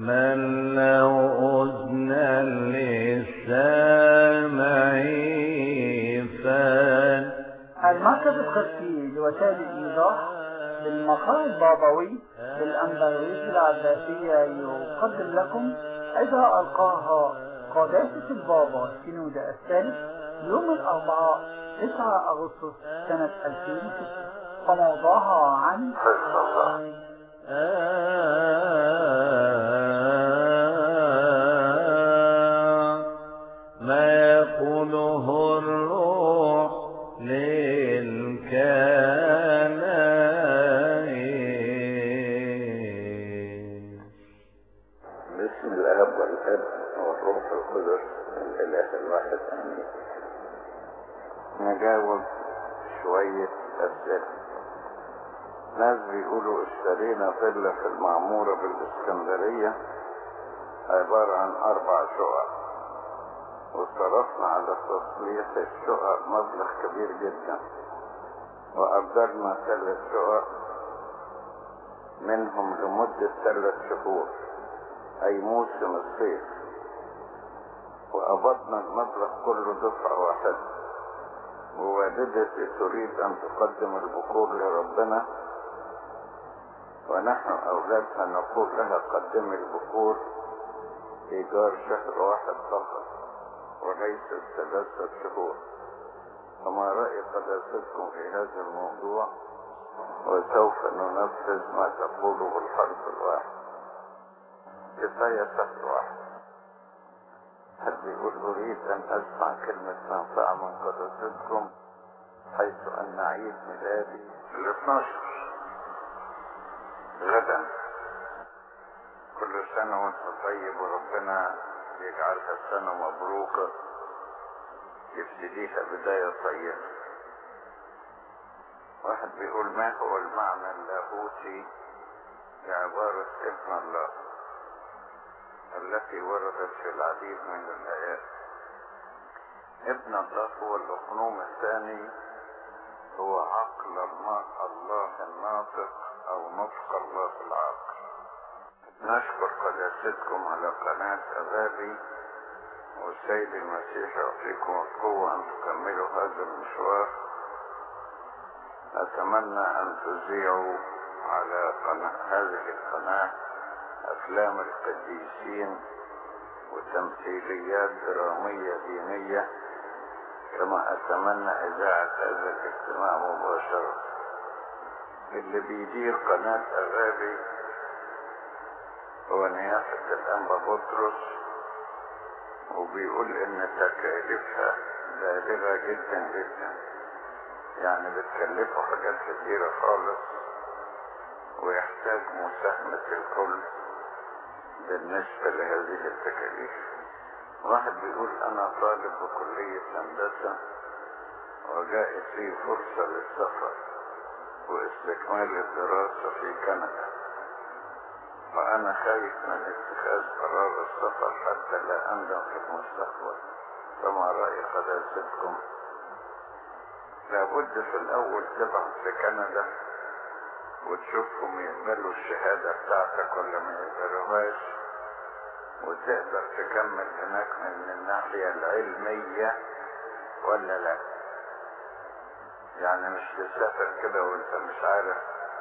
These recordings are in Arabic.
من له أذنى للسامع فان. المركز الخلفي لوسائل الإيضاح بالمقام البابوي بالأندلس العباسية يقدم لكم إذا ألقاها قداسة البابا شنودة الثالث يوم الأربعاء 9 أغسطس سنة 2006، وموضوعها عن حفظ الله. ما يقوله الروح للكنائس. بسم الاب والابن والروح القدس الاله الواحد امين. نجاوب شويه اسئله. ناس بيقولوا اشترينا فيلا في المعموره بالاسكندريه عباره عن 4 شقق، وصرفنا على تصليح الشقق مبلغ كبير جدا، وأجرنا 3 شقق منهم لمدة 3 شهور أي موسم الصيف، وقبضنا المبلغ كله دفعة واحدة. ووالدتي تريد أن تقدم البكور لربنا، ونحن أولادها نقول لها قدمي البكور إيجار شهر واحد فقط وليس 3 شهور. فما رأي قداستكم في هذا الموضوع؟ وسوف ننفذ ما تقوله بالحرف الواحد. كفاية شهر واحد. حد يقول أريد أن أسمع كلمة منفعة من قداستكم، حيث أن عيد ميلادي 12 غدا. كل سنة وانت طيب، وربنا يجعلها سنة مبروكة يبتديها بداية طيبة. واحد بيقول ما هو المعنى اللاهوتي لعبارة ابن الله التي وردت في العديد من الآيات؟ ابن الله هو الأقنوم الثاني، هو عقل الله الناطق أو نطق الله العاقل. نشكر قداستكم على قناة أبابي، والسيد المسيح يعطيكم القوة أن تكملوا هذا المشوار. أتمنى أن تذيعوا على هذه القناة أفلام القديسين وتمثيليات درامية دينية، كما أتمنى إذاعة هذا الاجتماع مباشرة. اللي بيدير قناة أبابي هو نيافة الأنبا بطرس، وبيقول إن تكاليفها بالغة جدا جدا، يعني بتكلفه حاجات كتيرة خالص، ويحتاج مساهمة الكل بالنسبة لهذه التكاليف. واحد بيقول أنا طالب بكلية هندسة وجاءت لي فرصة للسفر واستكمال الدراسة في كندا، وأنا خايف من اتخاذ قرار السفر حتى لا أندم في المستقبل. فما رأي قداستكم؟ لابد في الأول تبعث في كندا وتشوفهم يقبلوا الشهادة بتاعتك ولا ما يقبلوهاش، وتقدر تكمل هناك من الناحية العلمية ولا لا. يعني مش تسافر كده وانت مش عارف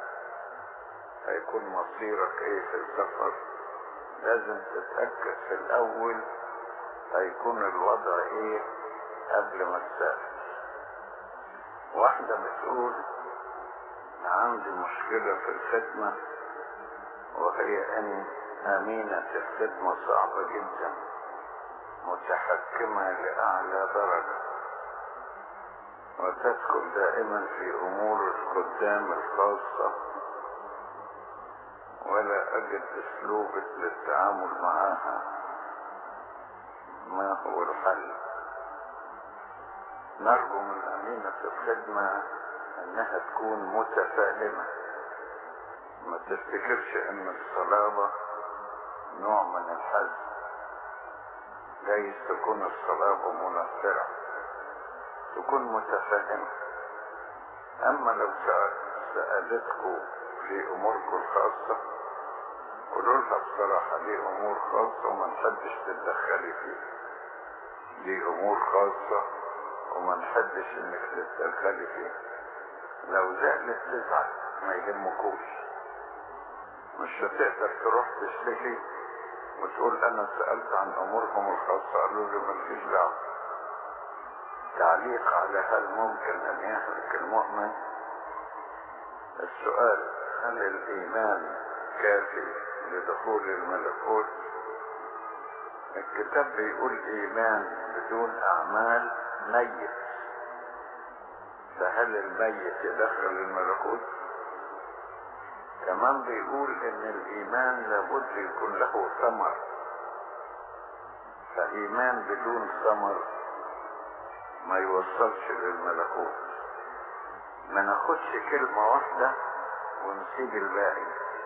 هيكون مصيرك ايه في السفر. لازم تتأكد في الأول هيكون الوضع ايه قبل ما تسافر. واحدة بتقول عندي مشكلة في الخدمة، وهي ان أمينة الخدمة صعبة جدا، متحكمة لأعلى درجة، وتدخل دائما في أمور الخدام الخاصة، ولا أجد أسلوب للتعامل معها. ما هو الحل؟ نرجو من أمينة الخدمة أنها تكون متفاهمة، ما تفتكرش أن الصلابة نوع من الحزم. جايز تكون الصلابة منفرة، تكون متفاهمة. أما لو سألتكم في أموركم الخاصة قولوا لها بصراحة دي امور خاصة وما نحبش تتدخلي فيها، دي امور خاصة وما نحبش انك تتدخلي فيها. لو زعلت تزعل ما يهمكوش، مش هتقدر تروح تشتكي وتقول انا سألت عن امورهم الخاصة قالوا لي مالكيش دعوة. تعليق على هل ممكن ان يهلك المؤمن. السؤال: هل الايمان كافي لدخول الملكوت؟ الكتاب بيقول ايمان بدون اعمال ميت، فهل الميت يدخل الملكوت؟ كمان بيقول ان الايمان لابد يكون له ثمر، فايمان بدون ثمر ما يوصلش للملكوت. ما ناخدش كلمة واحدة ونسيب الباقي.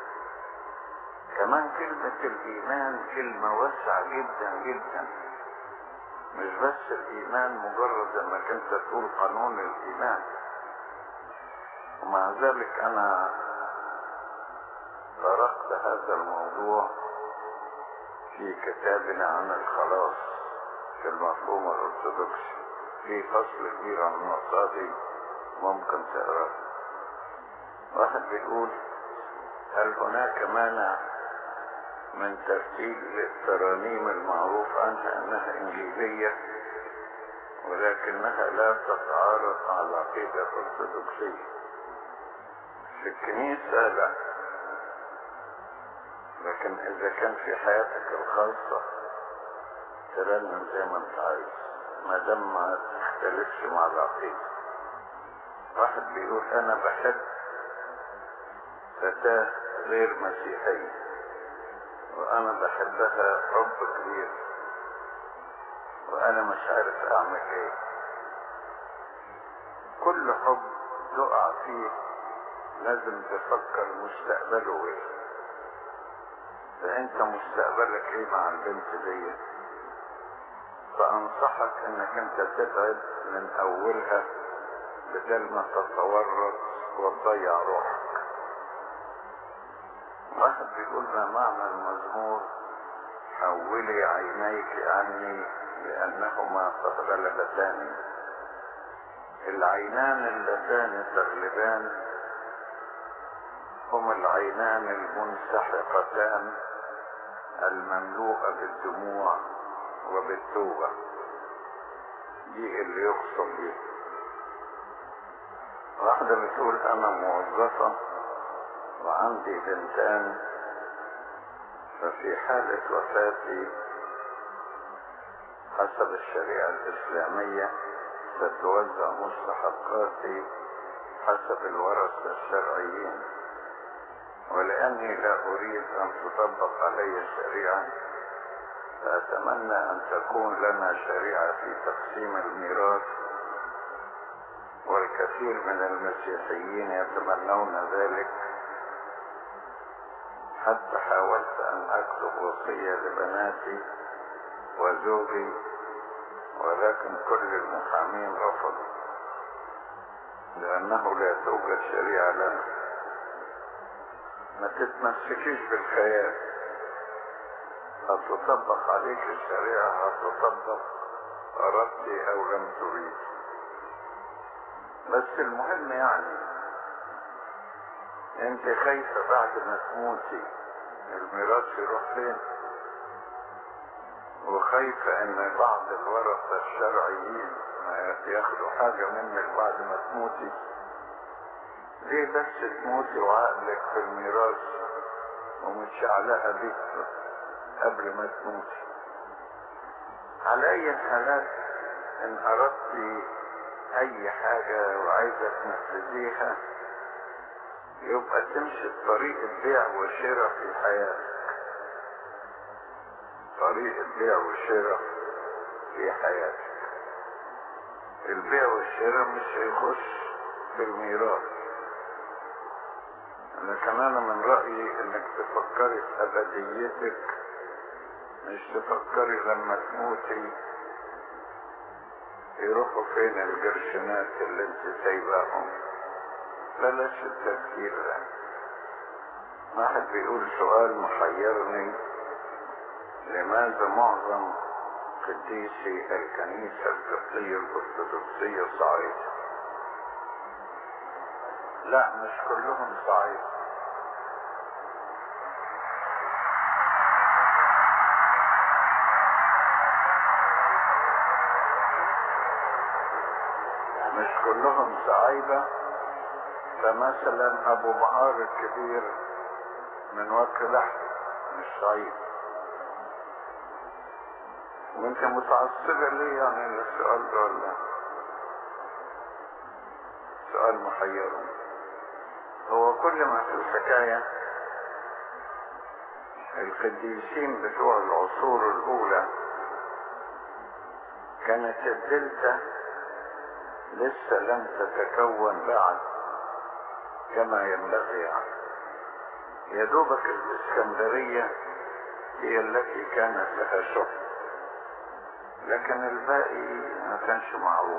كمان كلمة الايمان كلمة واسعة جدا جدا، مش بس الايمان مجرد انك انت تقول قانون الايمان. ومع ذلك انا طرقت هذا الموضوع في كتابنا عن الخلاص في المفهوم الارثوذكسي، في فصل كبير عن النقطة دي ممكن تقراه. واحد بيقول: هل هناك مانع من ترتيب الترانيم المعروف عنها انها انجيلية ولكنها لا تتعارض مع العقيدة الارثوذكسية؟ في الكنيسة لا، لكن اذا كان في حياتك الخاصة ترنم زي ما انت عايز ما دام ما تختلفش مع العقيدة. واحد بيقول: انا بحب فتاة غير مسيحية وانا بحبها حب كبير وانا مش عارف اعمل ايه. كل حب تقع فيه لازم تفكر مستقبله ايه، فانت مستقبلك ايه مع البنت دي. فانصحك انك انت تبعد من اولها بدل ما تتورط وتضيع روحك. واحد بيقول: ما معنى المزمور حولي عينيك عني لانهما قد غلبتاني؟ العينان اللتان تغلبان هما العينان المنسحقتان المملوءة بالدموع وبالتوبة، دي اللي يقصد بيه. واحدة بتقول: انا موظفة وعندي بنتان، ففي حالة وفاتي حسب الشريعة الإسلامية ستوزع مستحقاتي حسب الورثة الشرعيين، ولأني لا أريد أن تطبق علي الشريعة فأتمنى أن تكون لنا شريعة في تقسيم الميراث، والكثير من المسيحيين يتمنون ذلك. حتى حاولت أن أكتب وصية لبناتي وزوجي ولكن كل المحامين رفضوا لأنه لا توجد شريعة لنا. ما تتمسكيش بالخيال، هتطبق عليك الشريعة، هتطبق أردت أو لم تريد. بس المهم يعني انت خايفة بعد ما تموتي الميراث يروح فين، وخايفة ان بعض الورثة الشرعيين ما ياخدوا حاجة منك بعد ما تموتي. ليه بس تموتي وعقلك في الميراث ومتشعلقة بيك قبل ما تموتي؟ على اي الحالات ان اردت اي حاجة وعايزة تنفذيها يبقى تمشي بطريقة بيع وشراء في حياتك، طريقة بيع وشراء في حياتك. البيع والشراء مش هيخش في الميراث، لكن انا من رأيي انك تفكري في ابديتك، مش تفكري لما تموتي يروحوا فين القرشنات اللي انت سايباهم. بلاش التفكير ده. واحد بيقول سؤال محيرني: لماذا معظم قديسي الكنيسة القبطية الأرثوذكسية صعايدة؟ لا، مش كلهم صعايدة. مش كلهم صعايدة. فمثلا أبو معار الكبير من وكر لحم مش صعيد. وانت متعصبة ليه يعني السؤال ده؟ ولا سؤال محير. هو كل ما في الحكاية القديسين بتوع العصور الأولى كانت الدلتا لسه لم تتكون بعد كما ينبغي يعني. يا دوبك الإسكندرية هي التي كانت لها شغل، لكن الباقي ما كانش معروف.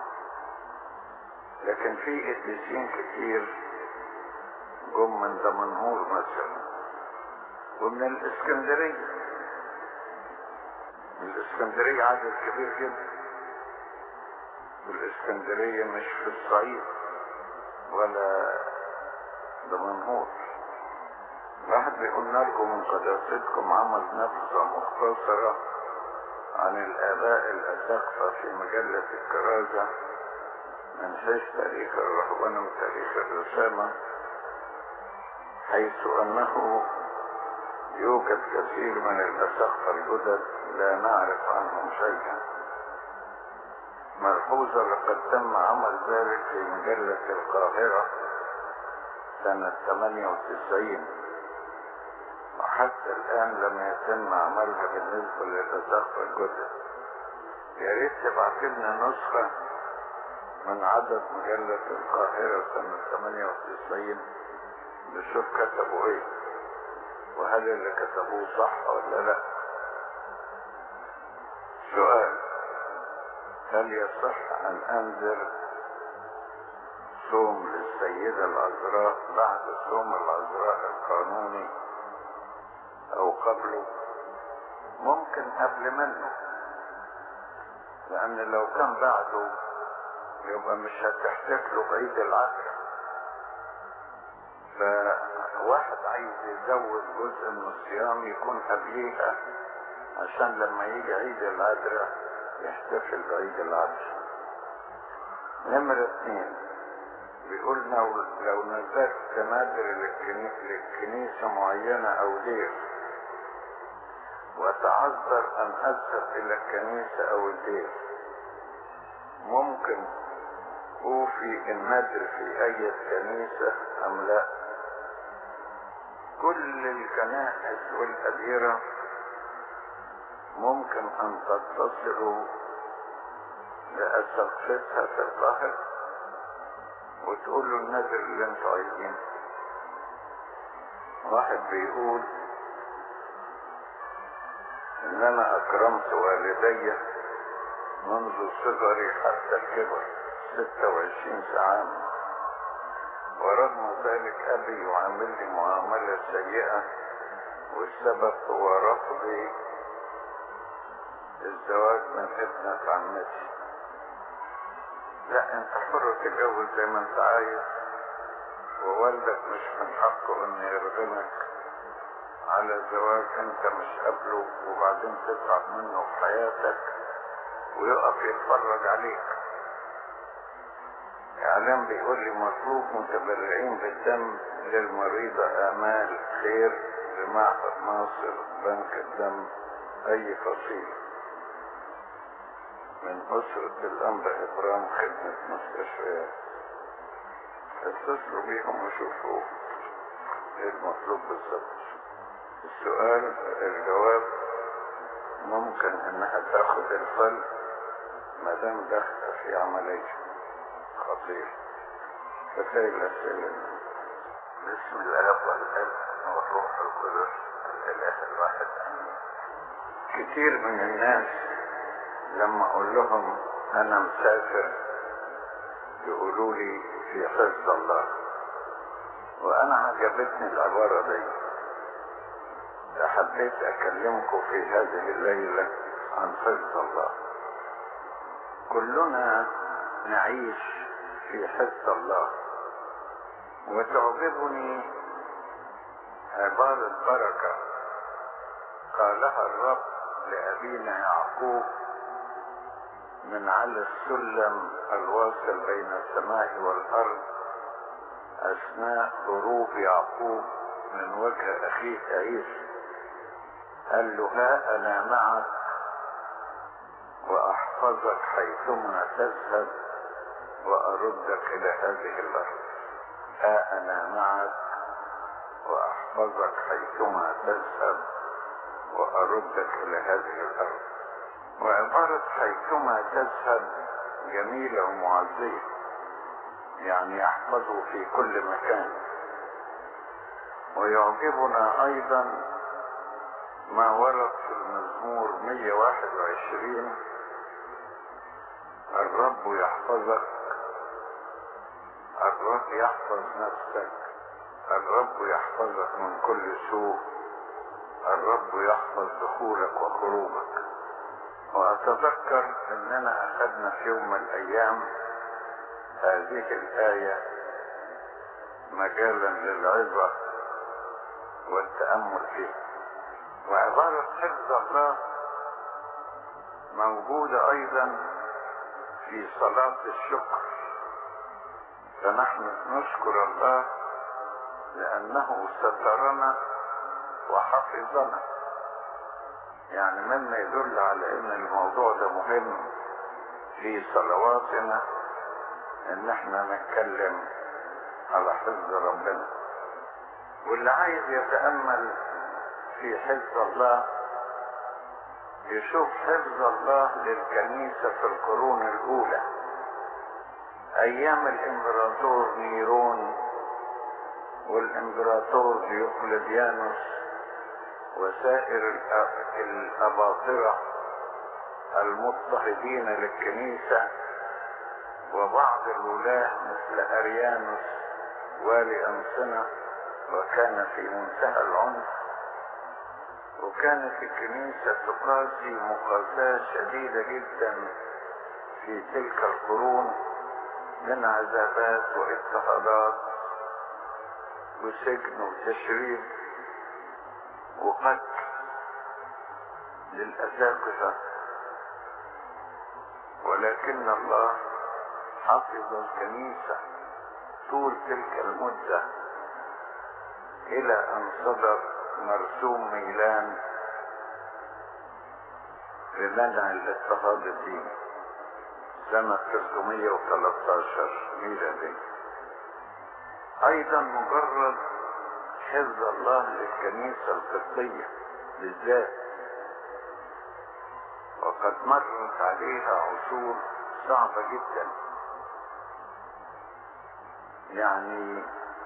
لكن في قديسين كتير جم من دمنهور مثلا ومن الإسكندرية. الإسكندرية عدد كبير جدا، والإسكندرية مش في الصعيد ولا دمنهور. واحد بيقول: نرجو من قداستكم عمل نبذة مختصرة عن الآباء الأساقفة في مجلة الكرازة من حيث تاريخ الرهبنة وتاريخ الرسامة، حيث أنه يوجد كثير من الأساقفة الجدد لا نعرف عنهم شيئا. ملحوظة: لقد تم عمل ذلك في مجلة القاهرة سنة 98، وحتى الآن لم يتم عملها بالنسبة للأساقفة الجدد. يا ريت تبعت لنا نسخة من عدد مجلة القاهرة سنة 98 نشوف كتبوا ايه وهل اللي كتبوه صح ولا لا. سؤال: هل يصح أن أنذر صوم للسيدة العذراء بعد صوم العذراء القانوني أو قبله؟ ممكن قبل منه، لأن لو كان بعده يبقى مش هتحتفلوا بعيد العذراء. فواحد عايز يزود جزء من الصيام يكون قبليها عشان لما يجي عيد العذراء يحتفل بعيد العذراء. نمرة 2 بيقول: لو نزلت نادر للكنيسة معينة أو دير وتعذر أن أذهب إلى الكنيسة أو الدير، ممكن أوفي النذر في أي كنيسة أم لا؟ كل الكنائس والأديرة ممكن أن تتصلوا لأساقفتها في القاهرة وتقولوا النذر اللي انتوا عايزينه. واحد بيقول: إن أنا أكرمت والدي منذ صغري حتى الكبر 26 عام، ورغم ذلك أبي يعاملني معاملة سيئة، والسبب هو رفضي الزواج من ابنة عمتي. لا، انت حر تتجوز زي ما انت عايز، ووالدك مش من حقه ان يرغمك على زواج انت مش قابله وبعدين تتعب منه في حياتك ويقف يتفرج عليك. اعلام بيقول لي: مطلوب متبرعين بالدم للمريضة آمال خير بمعهد ناصر بنك الدم اي فصيلة من أسرة الأنبا إبراهيم خدمة مستشفيات. اتصلوا بيهم وشوفوا ايه المطلوب بالظبط. السؤال: الجواب: ممكن انها تاخد الفل ما دام داخله في عمليه خطير. فتلاقي الاسئله: بسم الاب والابن والروح القدس الاله الواحد امين. كتير من الناس لما اقول لهم انا مسافر يقولوا لي في حفظ الله، وأنا عجبتني العبارة دي، فحبيت أكلمكم في هذه الليلة عن حفظ الله. كلنا نعيش في حفظ الله، وتعجبني عبارة بركة قالها الرب لأبينا يعقوب من على السلم الواصل بين السماء والأرض أثناء هروب يعقوب من وجه أخيه عيسى. قال له: ها أنا معك وأحفظك حيثما تذهب وأردك إلى هذه الأرض. ها أنا معك وأحفظك حيثما تذهب وأردك إلى هذه الأرض. وعبارة حيثما تذهب جميلة ومعزية، يعني يحفظه في كل مكان. ويعجبنا أيضا ما ورد في المزمور 121: الرب يحفظك، الرب يحفظ نفسك، الرب يحفظك من كل سوء، الرب يحفظ دخولك وخروجك. وأتذكر أننا أخذنا في يوم من الأيام هذه الآية مجالا للعظة والتأمل فيه. وعبارة حفظ الله موجودة أيضا في صلاة الشكر، فنحن نشكر الله لأنه سترنا وحفظنا. يعني مما يدل على أن الموضوع ده مهم في صلواتنا، ان احنا نتكلم على حفظ ربنا. واللي عايز يتأمل في حفظ الله يشوف حفظ الله للكنيسة في القرون الأولى، أيام الإمبراطور نيرون والإمبراطور ديوقليديانوس وسائر الأباطرة المضطهدين للكنيسة، وبعض الولاة مثل أريانوس والي أنصنة، وكان في منتهى العنف. وكانت الكنيسة تقاسي مقاساة شديدة جدا في تلك القرون من عذابات واضطهادات وسجن وتشريد وقتل للأساقفة. ولكن الله حفظ الكنيسة طول تلك المدة إلى أن صدر مرسوم ميلان لمنع الاضطهاد الديني سنة 313 ميلادي. أيضا مجرد حفظ الله للكنيسة القبطية بالذات، وقد مرت عليها عصور صعبة جدا، يعني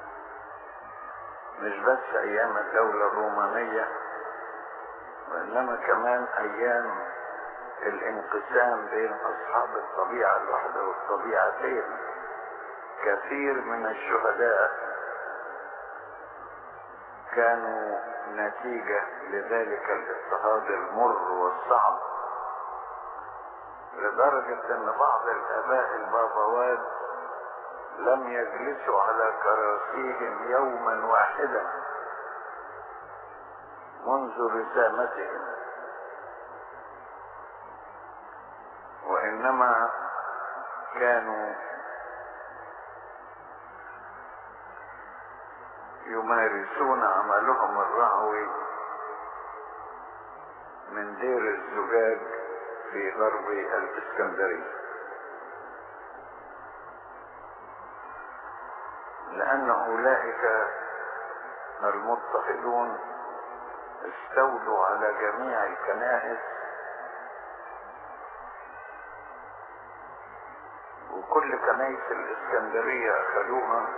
مش بس أيام الدولة الرومانية، وإنما كمان أيام الانقسام بين أصحاب الطبيعة الواحدة والطبيعتين. كثير من الشهداء كانوا نتيجة لذلك الاضطهاد المر والصعب، لدرجة أن بعض الآباء البابوات لم يجلسوا على كراسيهم يوما واحدا منذ رسامتهم، وإنما كانوا يمارسون عملهم الرعوي من دير الزجاج في غرب الإسكندرية، لأن أولئك المضطهدون استولوا على جميع الكنائس، وكل كنائس الإسكندرية أخذوها،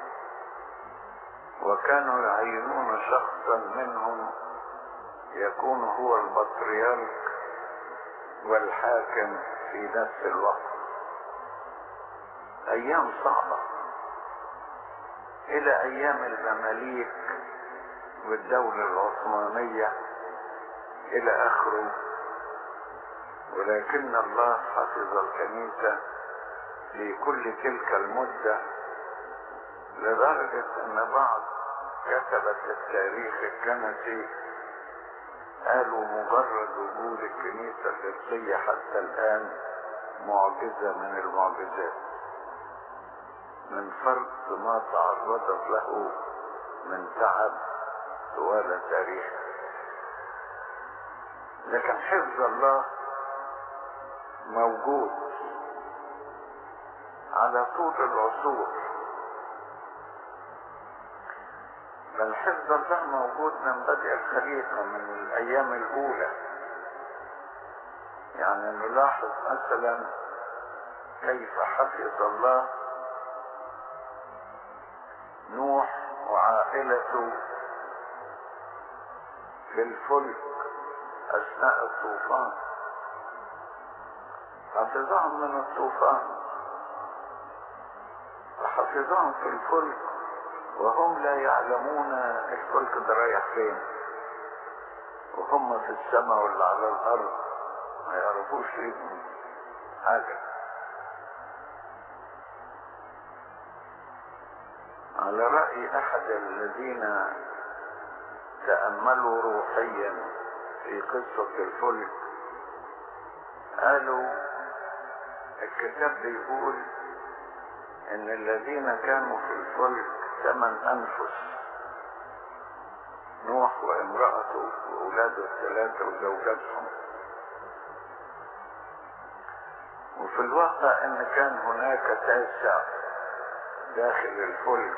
وكانوا يعينون شخصا منهم يكون هو البطريرك والحاكم في نفس الوقت. أيام صعبة إلى أيام المماليك والدولة العثمانية إلى آخره. ولكن الله حفظ الكنيسة في كل تلك المدة، لدرجة أن بعض كتبة التاريخ الكنسي قالوا مجرد وجود الكنيسة القبطية حتى الآن معجزة من المعجزات، من فرط ما تعرضت له من تعب طوال تاريخ. لكن حفظ الله موجود على طول العصور، بل حفظ الله موجود من بدء الخليقة، من الأيام الأولى. يعني نلاحظ مثلا كيف حفظ الله نوح وعائلته في الفلك أثناء الطوفان، حفظهم من الطوفان وحفظهم في الفلك وهم لا يعلمون الفلك ده رايح فين، وهم في السماء ولا على الأرض ما يعرفوش فيهم حاجة. على رأي أحد الذين تأملوا روحيا في قصة الفلك، قالوا الكتاب بيقول ان الذين كانوا في الفلك 8 أنفس، نوح وامرأته وأولاده 3 وزوجاتهم، وفي الواقع ان كان هناك 9 داخل الفلك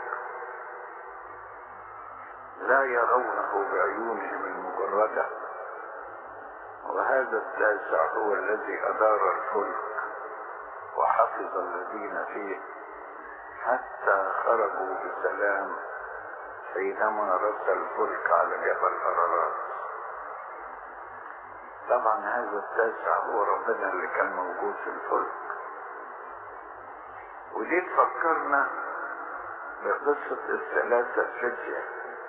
لا يرونه بعيونهم المجردة، وهذا 9 هو الذي أدار الفلك وحفظ الذين فيه حتى خرجوا بسلام حينما رسى الفلك على جبل أرارات. طبعا هذا 9 هو ربنا اللي كان موجود في الفلك. ودي تفكرنا بقصة 3 فتية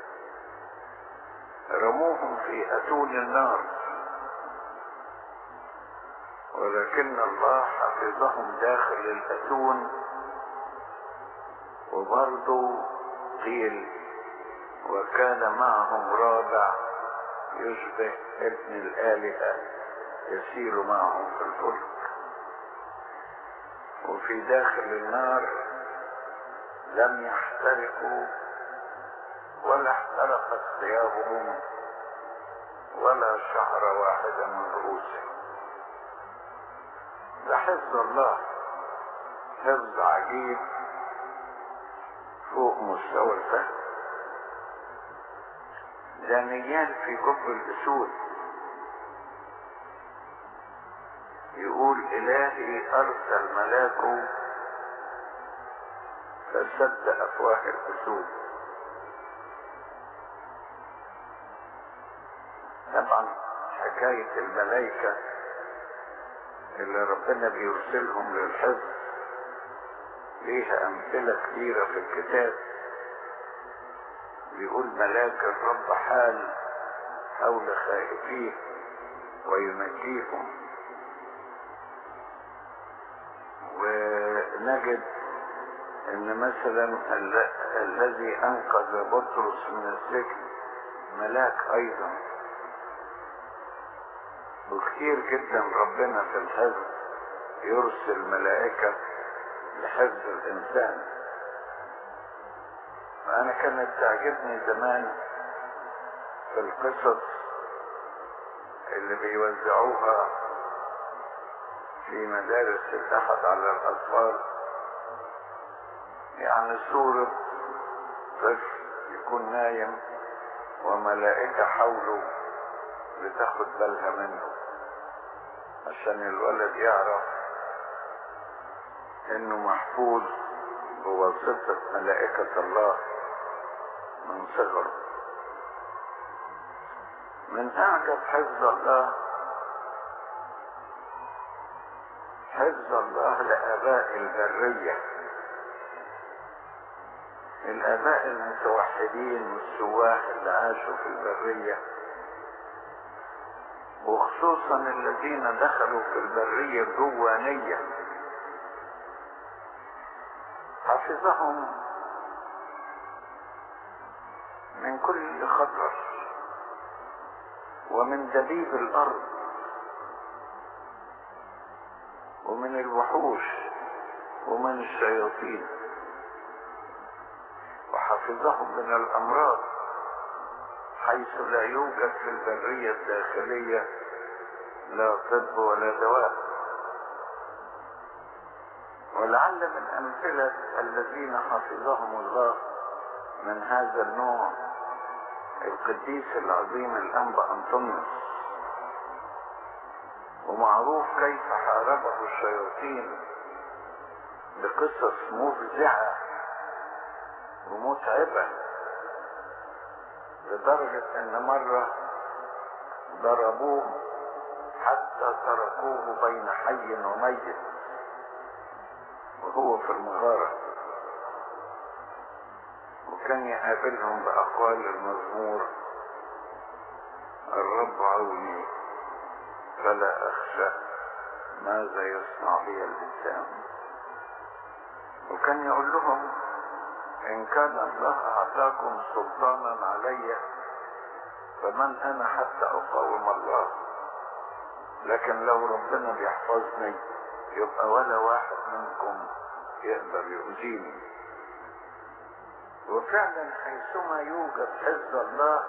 رموهم في أتون النار، ولكن الله حفظهم داخل الأتون. وبرضو قيل وكان معهم رابع يشبه ابن الآلهة يسير معهم في الفلك، وفي داخل النار لم يحترقوا ولا احترقت ثيابهم ولا شعر واحدة من رؤوسهم. ده حفظ الله، حفظ عجيب فوق مستوى الفهم. دانيال في جب الأسود يقول إلهي أرسل ملاكه فسد أفواه الأسود. طبعا حكاية الملائكة اللي ربنا بيرسلهم للحفظ ليها أمثلة كثيرة في الكتاب. بيقول ملاك الرب حال حول خائفيه وينجيهم. ونجد ان مثلا الذي انقذ بطرس من السجن ملاك ايضا. وكثير جدا ربنا في الحفظ يرسل ملائكة لحفظ الانسان. وانا كانت تعجبني زمان في القصص اللي بيوزعوها في مدارس الأحد على الأطفال، يعني صورة طفل يكون نايم وملائكة حوله بتاخد بالها منه، عشان الولد يعرف انه محفوظ بواسطة ملائكة الله من صغره. من أعجب حفظ الله حفظ الله لآباء البرية الآباء المتوحدين والسواح اللي عاشوا في البرية، وخصوصا الذين دخلوا في البرية الجوانية، حفظهم من كل خطر ومن دبيب الأرض ومن الوحوش ومن الشياطين، وحفظهم من الأمراض حيث لا يوجد في البرية الداخلية لا طب ولا دواء. ولعل من أمثلة الذين حفظهم الله من هذا النوع القديس العظيم الأنبا أنطونيوس، ومعروف كيف حاربه الشياطين بقصص مفزعة ومتعبة، لدرجة ان مرة ضربوه حتى تركوه بين حي وميت وهو في المغارة، وكان يقابلهم بأقوال المزمور: الرب عوني فلا أخشى، ماذا يصنع بي الإنسان. وكان يقول لهم: إن كان الله أعطاكم سلطانا علي فمن أنا حتى أقاوم الله، لكن لو ربنا بيحفظني يبقى ولا واحد منكم يقدر يؤذيني. وفعلا حيثما يوجد حفظ الله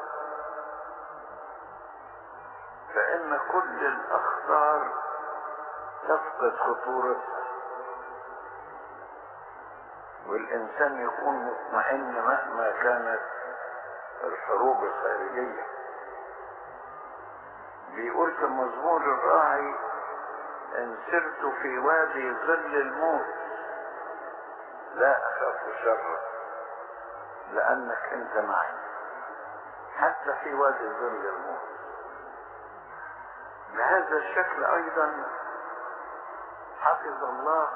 فإن كل الأخطار تفقد خطورتها، والإنسان يكون مطمئن مهما كانت الحروب الخارجية. بيقول في مزمور الراعي: إن سرت في وادي ظل الموت لا أخاف شرا لأنك أنت معي. حتى في وادي ظل الموت. بهذا الشكل أيضا حفظ الله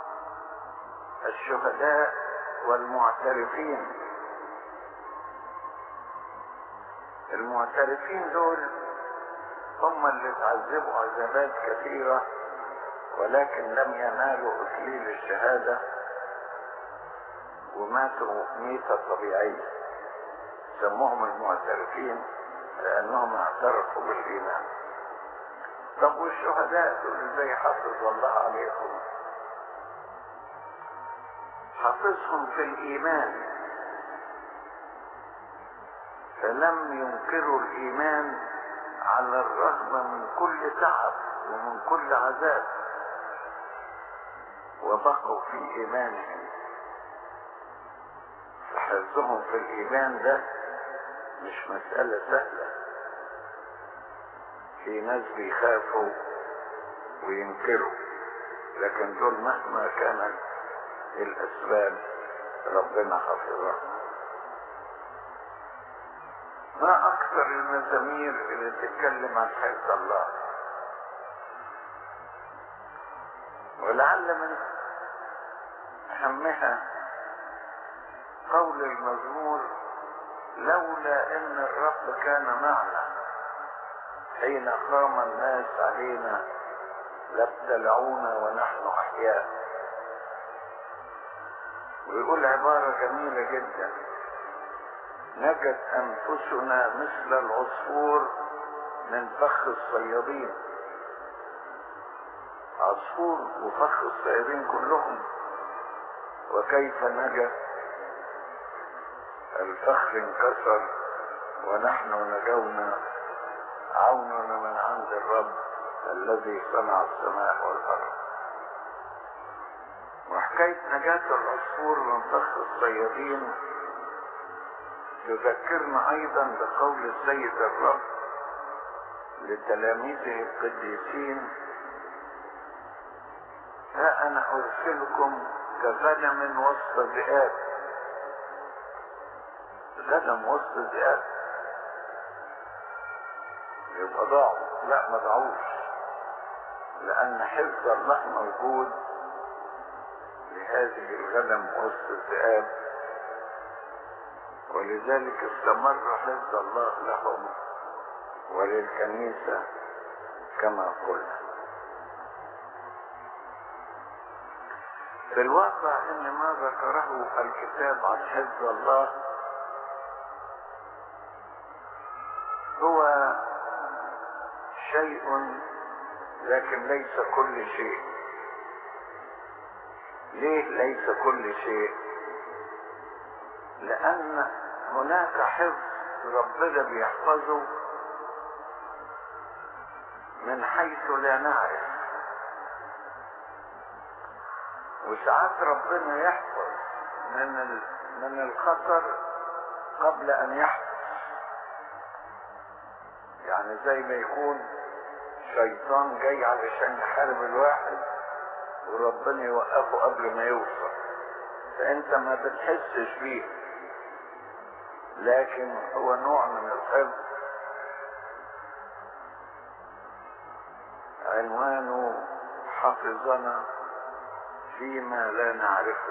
الشهداء والمعترفين. المعترفين دول هم اللي تعذبوا عذابات كثيرة ولكن لم ينالوا إكليل الشهادة وماتوا ميتة طبيعية، سموهم المعترفين لأنهم اعترفوا بالإيمان. طب والشهداء دول ازاي حفظ الله عليهم؟ حفظهم في الإيمان، فلم ينكروا الإيمان على الرغم من كل تعب ومن كل عذاب، وبقوا في إيمانهم. فحفظهم في الإيمان ده مش مسألة سهلة. في ناس بيخافوا وينكروا، لكن دول مهما كانت الأسباب ربنا حفظهم. ما أكثر المزامير اللي تتكلم عن حفظ الله. ولعل من أهمها قول المزمور: لولا إن الرب كان معنا حين قام الناس علينا لابتلعونا ونحن أحياء. ويقول عبارة جميلة جدا: نجت أنفسنا مثل العصفور من فخ الصيادين. عصفور وفخ الصيادين كلهم، وكيف نجا؟ الفخ انكسر ونحن نجونا، عوننا من عند الرب الذي صنع السماء والأرض. وحكاية نجاة العصفور من فخ الصيادين تذكرنا أيضا بقول السيد الرب لتلاميذه القديسين: ها أنا أرسلكم كغنم وسط ذئاب. غنم وسط ذئاب يبقى ضاعوا؟ لا، ما ضاعوش، لأن حفظ الله موجود لهذه الغنم وسط الذئاب ولذلك استمر حفظ الله لهم وللكنيسة كما قلنا. في الواقع ان ما ذكره الكتاب عن حفظ الله هو شيء لكن ليس كل شيء. ليه ليس كل شيء؟ لأن هناك حفظ ربنا بيحفظه من حيث لا نعرف، وساعات ربنا يحفظ من الخطر قبل أن يحدث. يعني زي ما يكون شيطان جاي علشان يحارب الواحد وربنا يوقفه قبل ما يوصل، فأنت ما بتحسش بيه، لكن هو نوع من الحفظ عنوانه حفظنا فيما لا نعرفه.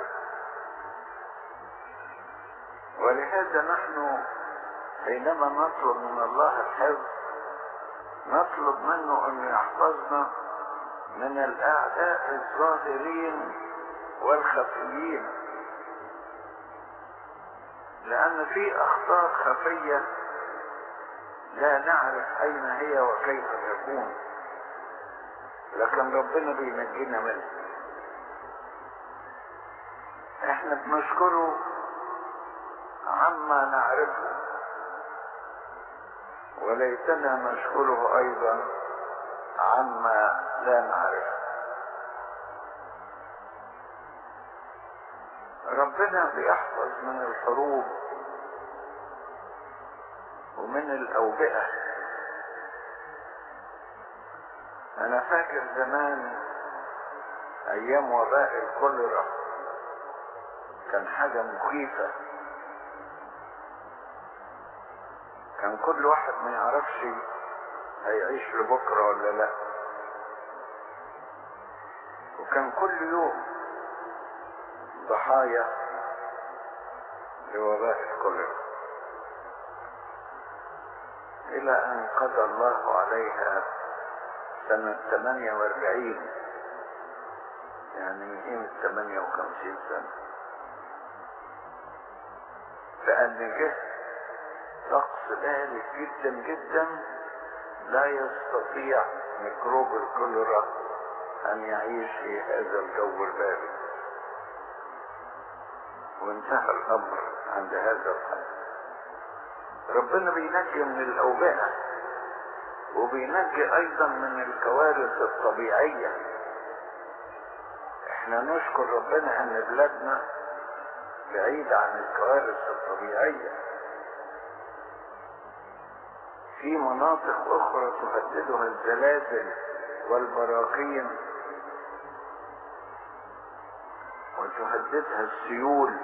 ولهذا نحن حينما نطلب من الله الحفظ نطلب منه أن يحفظنا من الأعداء الظاهرين والخفيين، لأن في أخطار خفية لا نعرف أين هي وكيف تكون، لكن ربنا بينجينا منها. احنا بنشكره عما نعرفه، وليتنا نشكره أيضا عما لا نعرفه. ربنا بيحفظ من الحروب ومن الأوبئة. أنا فاكر زمان أيام وباء الكوليرا كان حاجة مخيفة، كان كل واحد ما يعرفش هيعيش لبكرة ولا لا، وكان كل يوم ضحايا لوباء الكوليرا، إلى أن قضى الله عليها سنة 48، يعني من قيمة 58 سنة، فأن جه شخص بارد جدا جدا لا يستطيع ميكروب الكوليرا أن يعيش في هذا الجو البارد، وانتهى الأمر عند هذا الحد. ربنا بينجي من الأوبئة وبينجي أيضا من الكوارث الطبيعية. احنا نشكر ربنا أن بلادنا بعيدة عن الكوارث الطبيعية. في مناطق أخرى تهددها الزلازل والبراكين وتهددها السيول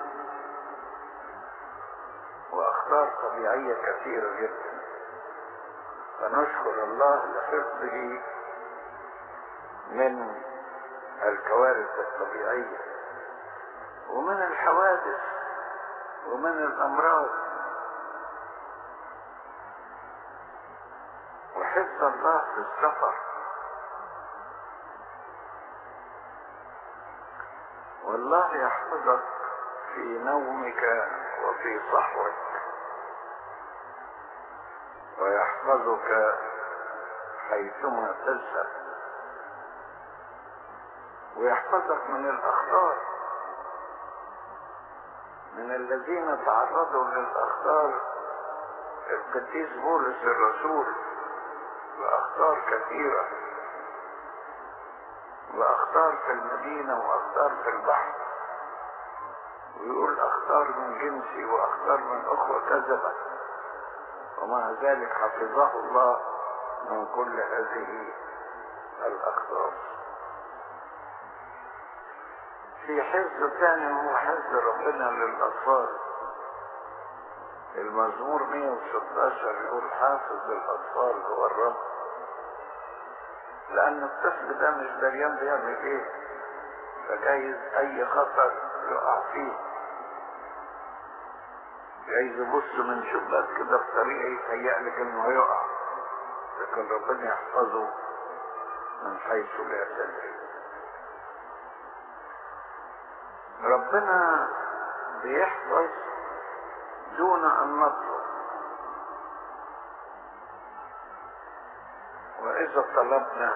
وأخطار طبيعية كثيرة جدا، فنشكر الله لحفظه من الكوارث الطبيعية ومن الحوادث ومن الأمراض. وحفظ الله في السفر، والله يحفظك في نومك وفي صحوك، ويحفظك حيثما تذهب، ويحفظك من الأخطار. من الذين تعرضوا للأخطار القديس بولس الرسول، وأخطار كثيرة، وأخطار في المدينة وأخطار في البحر، ويقول أخطار من جنسي وأخطار من أخوة كذبة، ومع ذلك حفظه الله من كل هذه الأخطار. في حفظ ثاني هو حفظ ربنا للأطفال. المزمور 116 يقول حافظ الأطفال هو الرب، لأن الطفل ده مش دريان بيعمل ايه، فجايز أي خطر يقع فيه. جايز يبص من شباك كده بطريقة يتهيأ لك انه هيقع، لكن ربنا يحفظه من حيث لا تدري. ربنا بيحفظ دون ان نطلب، واذا طلبنا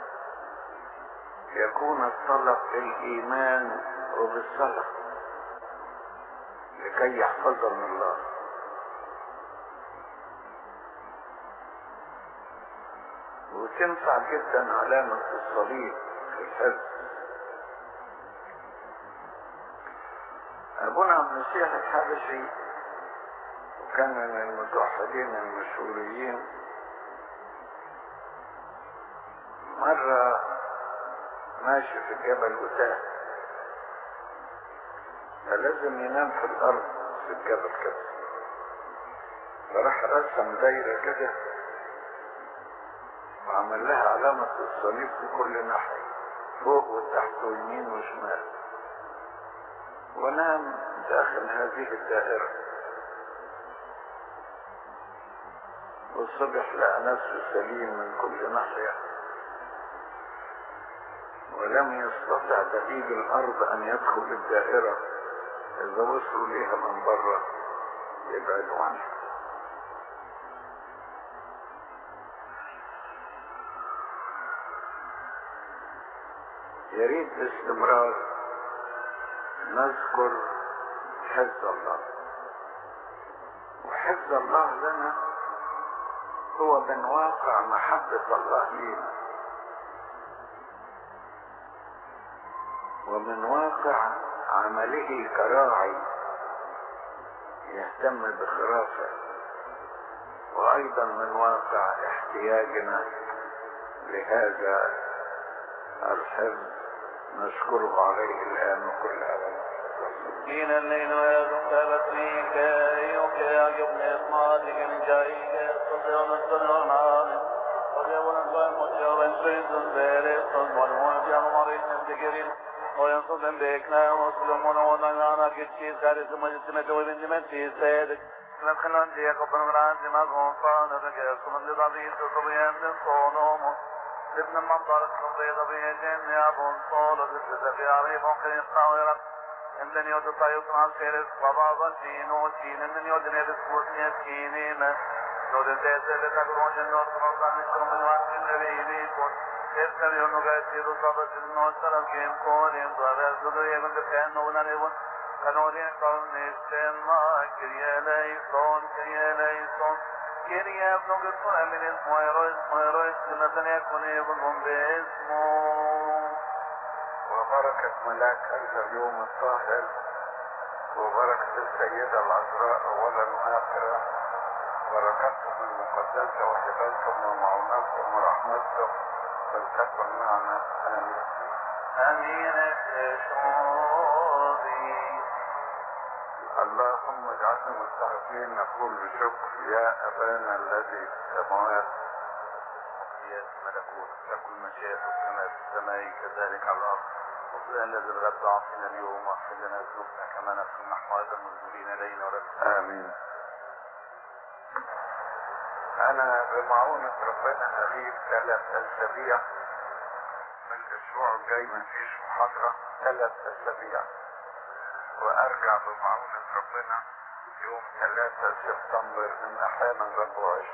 يكون الطلب بالايمان وبالصلاة لكي يحفظنا الله. وتنفع جدا علامة الصليب في الحفظ. ابونا عبد المسيح الحبشي وكان من المتوحدين المشهورين، مرة ماشي في الجبل وتاه، فلازم ينام في الارض في الجبل كده، فراح رسم دايرة كده وعمل لها علامة الصليب في كل ناحية، فوق وتحت ويمين وشمال، ونام داخل هذه الدائرة. والصبح لقى نفسه سليم من كل ناحية، ولم يستطع دقيق الأرض أن يدخل الدائرة، إذا وصلوا ليها من بره يبعدوا عنها. يريد باستمرار نذكر حفظ الله، وحفظ الله لنا هو من واقع محبة الله لنا، ومن واقع عمله كراعي يهتم بخرافه، وأيضا من واقع احتياجنا لهذا الحفظ نشكره عليه الآن وكل أوان. دين الليل ويغفر فيك يوكي اسماتك الجايك تصير السنة المعامل ويقول الظلم وشير الشيط البيري والمون في أمرين الذكرين وينصد بيكنا وسلمون ونغانا كتشي سارس مجسمة وبنجمة في سيدك ندخل أنت يقبل من عند ما غنصان رجاء من لضعيد طبيان للصونوم ابن المنطرة البيض بيجين يا أبو الصول وزد في عريب وقريب قاويرا إن يود طيب عن سيرس وبعض الدين وتين إن يود نيرس وسنية كينيمة نود الزيزة لتقرون جنوة رمضان نشكر من وقت النبي بيكون إذكر يونو قاسير صبت النوت سلام كيم كورين ضرر صدرية من دفعين ونريبون كنورين قرن استماع كريا ليسون كريا ليسون كريا ابن قصر من اسمه يروي سنة يكون يبنهم باسمه. وبركة ملاك هذا اليوم الطاهر وبركة السيدة العذراء أولا وآخرا، بركتكم المقدسة وحفظكم ومعونتكم ورحمتكم فلتكن معنا آمين. أمين شعوري. اللهم اجعلنا مستحقين نقول بشكر يا أبانا الذي في السماوات يا ملكوت تكن مشيئتك كما في السماء كذلك على الأرض. وفي الذي الغد أعطينا اليوم واغفر لنا ذنوبنا كما نغفر نحن أيضا المذنبين إلينا ولا آمين. أنا بمعونة ربنا أغيب 3 أسابيع، من الأسبوع الجاي مفيش محاضرة 3 أسابيع، وأرجع بمعونة ربنا يوم 3 سبتمبر من أحيانا ربع 20.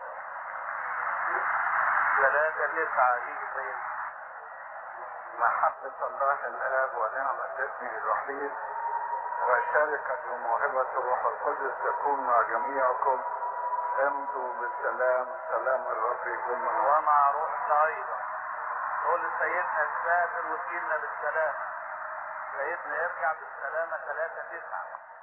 3/9 يجي طيب. محبة الله الآب ونعمة ابنه الوحيد وشركة وموهبة الروح القدس تكون مع جميعكم. امضوا بالسلام، سلام الرب يكون معكم ومع روحك أيضا. قول لسيدنا السافر وكيلنا بالسلامة، سيدنا يرجع بالسلامة 3/9.